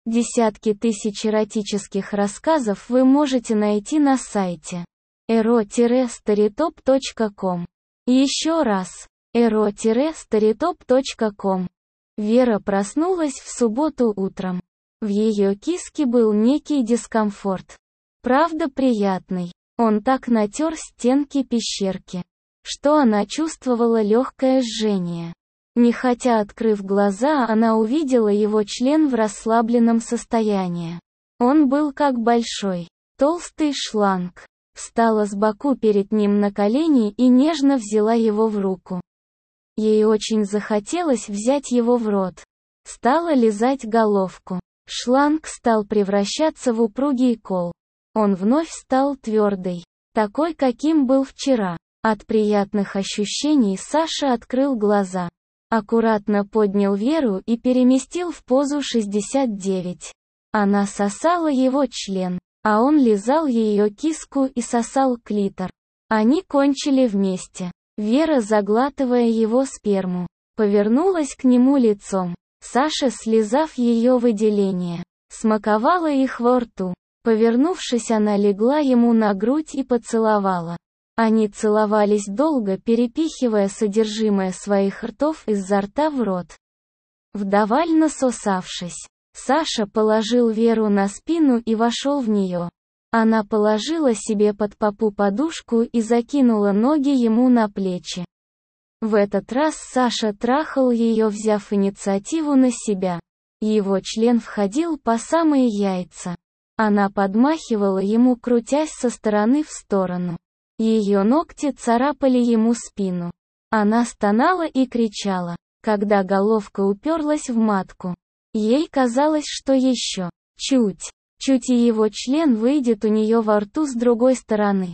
Десятки тысяч эротических рассказов вы можете найти на сайте ero-storytop.com. Еще раз, ero-storytop.com. Вера проснулась в субботу утром. В ее киске был некий дискомфорт. Правда, приятный. Он так натер стенки пещерки, что она чувствовала легкое жжение. Нехотя открыв глаза, она увидела его член в расслабленном состоянии. Он был как большой, толстый шланг. Встала с боку перед ним на колени и нежно взяла его в руку. Ей очень захотелось взять его в рот. Стала лизать головку. Шланг стал превращаться в упругий кол. Он вновь стал твердый, такой, каким был вчера. От приятных ощущений Саша открыл глаза. Аккуратно поднял Веру и переместил в позу 69. Она сосала его член, а он лизал ее киску и сосал клитор. Они кончили вместе. Вера, заглатывая его сперму, повернулась к нему лицом. Саша, слизав ее выделения, смаковала их во рту. Повернувшись, она легла ему на грудь и поцеловала. Они целовались долго, перепихивая содержимое своих ртов изо рта в рот. Вдоволь насосавшись, Саша положил Веру на спину и вошел в нее. Она положила себе под попу подушку и закинула ноги ему на плечи. В этот раз Саша трахал ее, взяв инициативу на себя. Его член входил по самые яйца. Она подмахивала ему, крутясь со стороны в сторону. Ее ногти царапали ему спину. Она стонала и кричала, когда головка уперлась в матку. Ей казалось, что еще чуть и его член выйдет у нее во рту с другой стороны.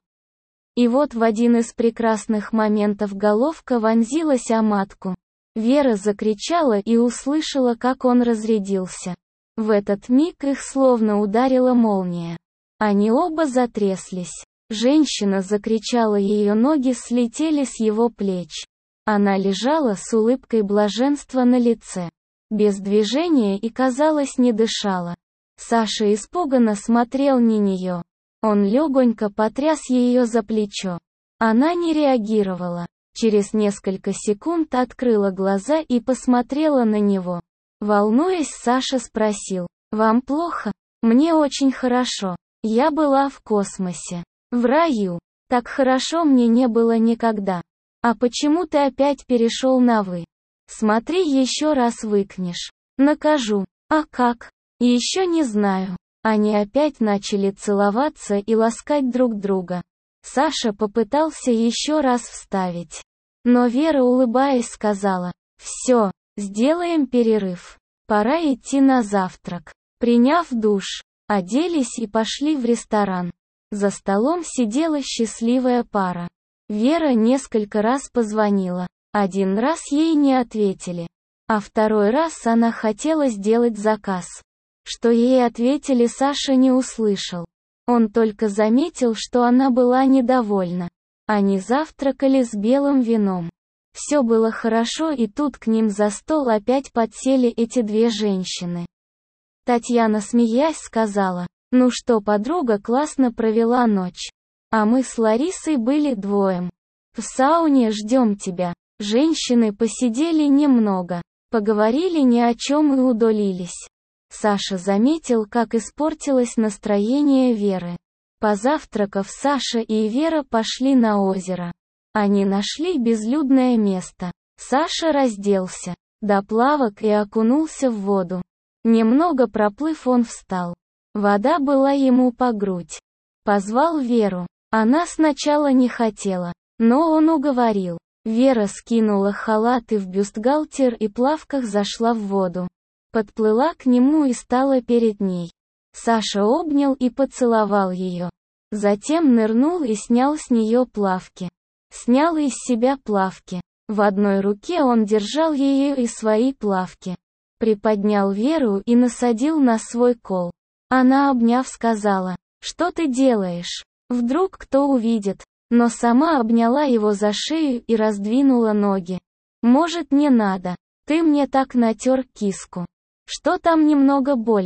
И вот в один из прекрасных моментов головка вонзилась о матку. Вера закричала и услышала, как он разрядился. В этот миг их словно ударила молния. Они оба затряслись. Женщина закричала, ее ноги слетели с его плеч. Она лежала с улыбкой блаженства на лице, без движения и, казалось, не дышала. Саша испуганно смотрел на нее. Он легонько потряс ее за плечо. Она не реагировала. Через несколько секунд открыла глаза и посмотрела на него. Волнуясь, Саша спросил: «Вам плохо?» «Мне очень хорошо. Я была в космосе. В раю. Так хорошо мне не было никогда. А почему ты опять перешел на «вы»? Смотри, еще раз выкнешь. Накажу». «А как?» «Еще не знаю». Они опять начали целоваться и ласкать друг друга. Саша попытался еще раз вставить. Но Вера, улыбаясь, сказала: «Все, сделаем перерыв. Пора идти на завтрак». Приняв душ, оделись и пошли в ресторан. За столом сидела счастливая пара. Вера несколько раз позвонила. Один раз ей не ответили. А второй раз она хотела сделать заказ. Что ей ответили, Саша не услышал. Он только заметил, что она была недовольна. Они завтракали с белым вином. Все было хорошо, и тут к ним за стол опять подсели эти две женщины. Татьяна, смеясь, сказала: «Ну что, подруга классно провела ночь. А мы с Ларисой были двоем. В сауне ждем тебя». Женщины посидели немного, поговорили ни о чем и удалились. Саша заметил, как испортилось настроение Веры. Позавтракав, Саша и Вера пошли на озеро. Они нашли безлюдное место. Саша разделся до плавок и окунулся в воду. Немного проплыв, он встал. Вода была ему по грудь. Позвал Веру. Она сначала не хотела, но он уговорил. Вера скинула халат и в бюстгальтер и плавках зашла в воду. Подплыла к нему и стала перед ней. Саша обнял и поцеловал ее. Затем нырнул и снял с нее плавки. Снял из себя плавки. В одной руке он держал ее и свои плавки. Приподнял Веру и насадил на свой кол. Она, обняв, сказала: «Что ты делаешь? Вдруг кто увидит?» Но сама обняла его за шею и раздвинула ноги. «Может, не надо? Ты мне так натер киску. Что там, немного больно?»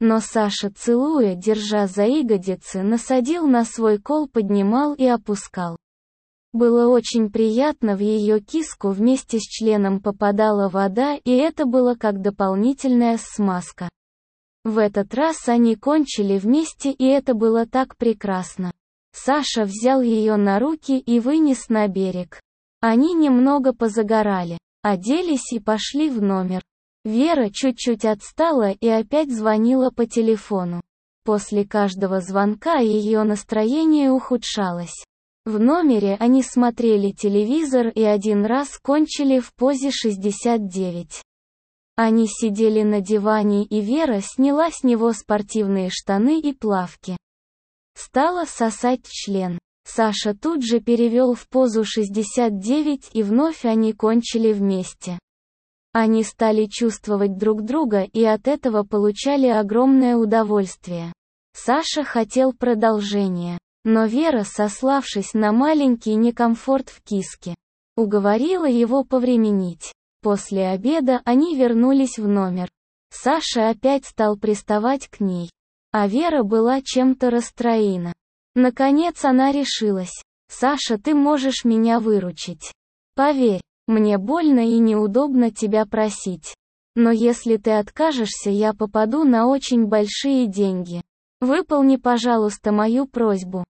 Но Саша, целуя, держа за ягодицы, насадил на свой кол, поднимал и опускал. Было очень приятно, в ее киску вместе с членом попадала вода, и это было как дополнительная смазка. В этот раз они кончили вместе, и это было так прекрасно. Саша взял ее на руки и вынес на берег. Они немного позагорали, оделись и пошли в номер. Вера чуть-чуть отстала и опять звонила по телефону. После каждого звонка ее настроение ухудшалось. В номере они смотрели телевизор и один раз кончили в позе 69. Они сидели на диване, и Вера сняла с него спортивные штаны и плавки. Стала сосать член. Саша тут же перевел в позу 69, и вновь они кончили вместе. Они стали чувствовать друг друга и от этого получали огромное удовольствие. Саша хотел продолжения. Но Вера, сославшись на маленький некомфорт в киске, уговорила его повременить. После обеда они вернулись в номер. Саша опять стал приставать к ней. А Вера была чем-то расстроена. Наконец она решилась. «Саша, ты можешь меня выручить. Поверь, мне больно и неудобно тебя просить. Но если ты откажешься, я попаду на очень большие деньги. Выполни, пожалуйста, мою просьбу».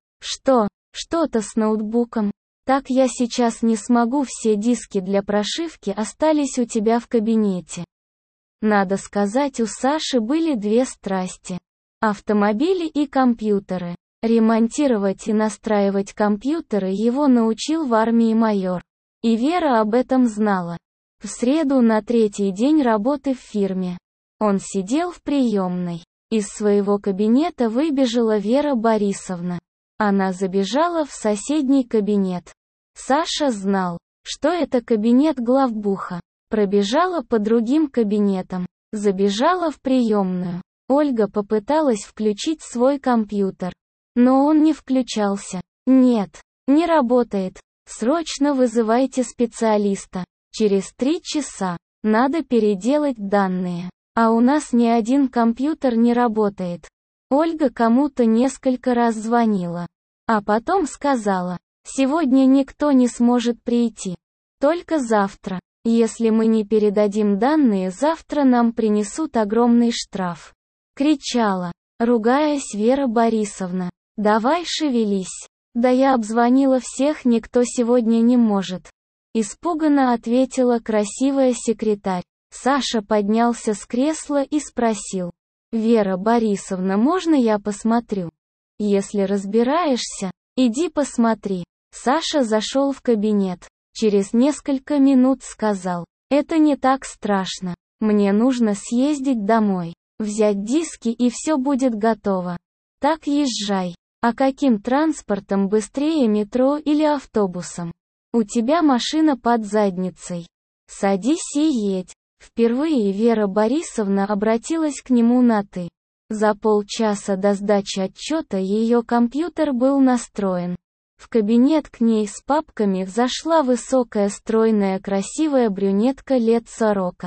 Что-то с ноутбуком. Так я сейчас не смогу, все диски для прошивки остались у тебя в кабинете. Надо сказать, у Саши были две страсти. Автомобили и компьютеры. Ремонтировать и настраивать компьютеры его научил в армии майор. И Вера об этом знала. В среду, на третий день работы в фирме, он сидел в приемной. Из своего кабинета выбежала Вера Борисовна. Она забежала в соседний кабинет. Саша знал, что это кабинет главбуха. Пробежала по другим кабинетам. Забежала в приемную. Ольга попыталась включить свой компьютер. Но он не включался. «Нет, не работает. Срочно вызывайте специалиста. Через 3 часа. Надо переделать данные. А у нас ни один компьютер не работает». Ольга кому-то несколько раз звонила. А потом сказала: «Сегодня никто не сможет прийти. Только завтра. Если мы не передадим данные, завтра нам принесут огромный штраф». Кричала, ругаясь, Вера Борисовна. «Давай шевелись». «Да я обзвонила всех, никто сегодня не может». Испуганно ответила красивая секретарь. Саша поднялся с кресла и спросил: «Вера Борисовна, можно я посмотрю?» «Если разбираешься, иди посмотри». Саша зашел в кабинет. Через несколько минут сказал: «Это не так страшно. Мне нужно съездить домой, взять диски, и все будет готово. Так езжай. А каким транспортом быстрее, метро или автобусом? У тебя машина под задницей. Садись и едь». Впервые Вера Борисовна обратилась к нему на «ты». За полчаса до сдачи отчета ее компьютер был настроен. В кабинет к ней с папками зашла высокая, стройная, красивая брюнетка лет 40.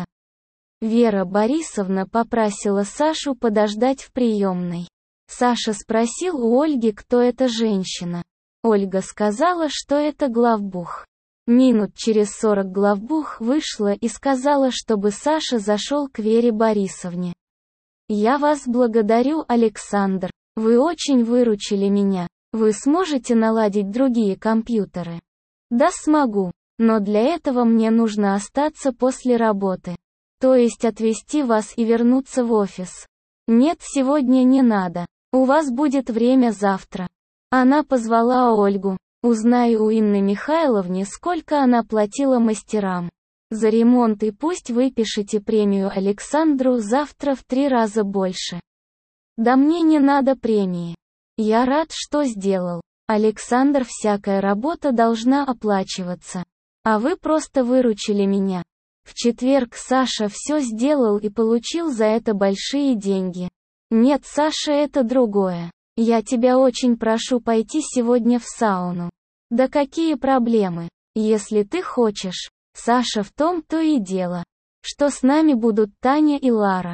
Вера Борисовна попросила Сашу подождать в приемной. Саша спросил у Ольги, кто эта женщина. Ольга сказала, что это главбух. Минут через 40 главбух вышла и сказала, чтобы Саша зашел к Вере Борисовне. «Я вас благодарю, Александр. Вы очень выручили меня. Вы сможете наладить другие компьютеры?» «Да, смогу. Но для этого мне нужно остаться после работы. То есть отвезти вас и вернуться в офис». «Нет, сегодня не надо. У вас будет время завтра». Она позвала Ольгу. «Узнай у Инны Михайловны, сколько она платила мастерам за ремонт, и пусть выпишите премию Александру завтра в 3 раза больше». «Да мне не надо премии. Я рад, что сделал. Александр, всякая работа должна оплачиваться. А вы просто выручили меня». В четверг Саша все сделал и получил за это большие деньги. «Нет, Саша, это другое. Я тебя очень прошу пойти сегодня в сауну». «Да какие проблемы? Если ты хочешь». «Саша, в том-то и дело, что с нами будут Таня и Лара.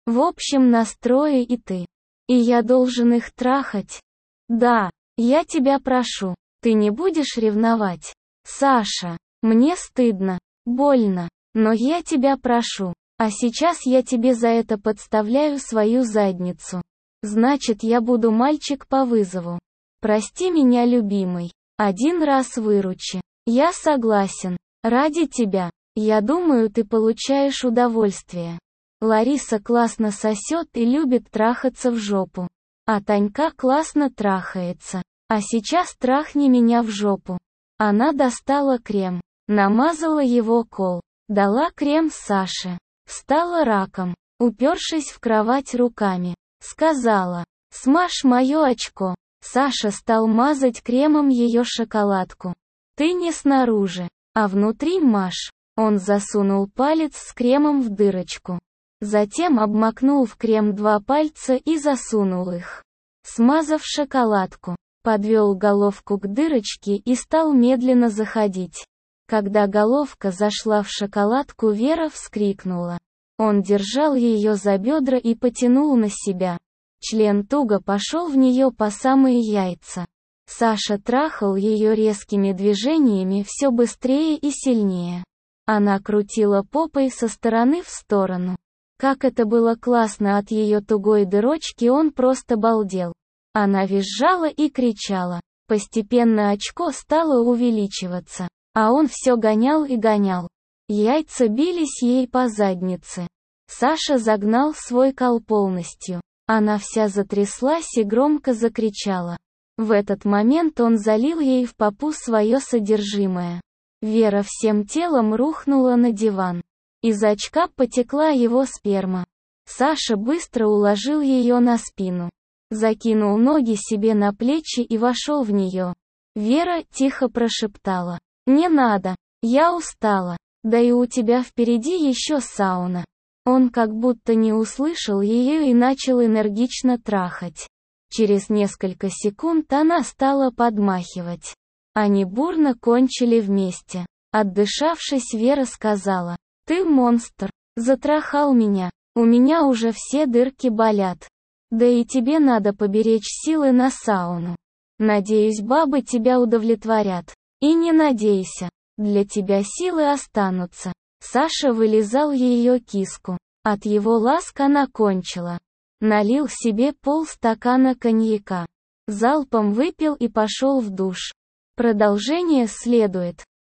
В общем настрое и ты. И я должен их трахать? Да, я тебя прошу, ты не будешь ревновать? Саша, мне стыдно, больно, но я тебя прошу. А сейчас я тебе за это подставляю свою задницу. Значит, я буду мальчик по вызову. Прости меня, любимый. Один раз выручи. Я согласен. Ради тебя. Я думаю, ты получаешь удовольствие. Лариса классно сосет и любит трахаться в жопу. А Танька классно трахается. А сейчас трахни меня в жопу. Она достала крем. Намазала его кол. Дала крем Саше. Встала раком, упершись в кровать руками. Сказала: «Смажь мое очко». Саша стал мазать кремом ее шоколадку. «Ты не снаружи, а внутри мажь». Он засунул палец с кремом в дырочку. Затем обмакнул в крем 2 пальца и засунул их. Смазав шоколадку, подвел головку к дырочке и стал медленно заходить. Когда головка зашла в шоколадку, Вера вскрикнула. Он держал ее за бедра и потянул на себя. Член туго пошел в нее по самые яйца. Саша трахал ее резкими движениями все быстрее и сильнее. Она крутила попой со стороны в сторону. Как это было классно от ее тугой дырочки, он просто балдел. Она визжала и кричала. Постепенно очко стало увеличиваться. А он все гонял и гонял. Яйца бились ей по заднице. Саша загнал свой кол полностью. Она вся затряслась и громко закричала. В этот момент он залил ей в попу свое содержимое. Вера всем телом рухнула на диван. Из очка потекла его сперма. Саша быстро уложил ее на спину. Закинул ноги себе на плечи и вошел в нее. Вера тихо прошептала: «Не надо, я устала, да и у тебя впереди еще сауна». Он как будто не услышал ее и начал энергично трахать. Через несколько секунд она стала подмахивать. Они бурно кончили вместе. Отдышавшись, Вера сказала: «Ты монстр, затрахал меня, у меня уже все дырки болят. Да и тебе надо поберечь силы на сауну. Надеюсь, бабы тебя удовлетворят. И не надейся, для тебя силы останутся». Саша вылизал ее киску. От его ласк она кончила. Налил себе полстакана коньяка. Залпом выпил и пошел в душ. Продолжение следует.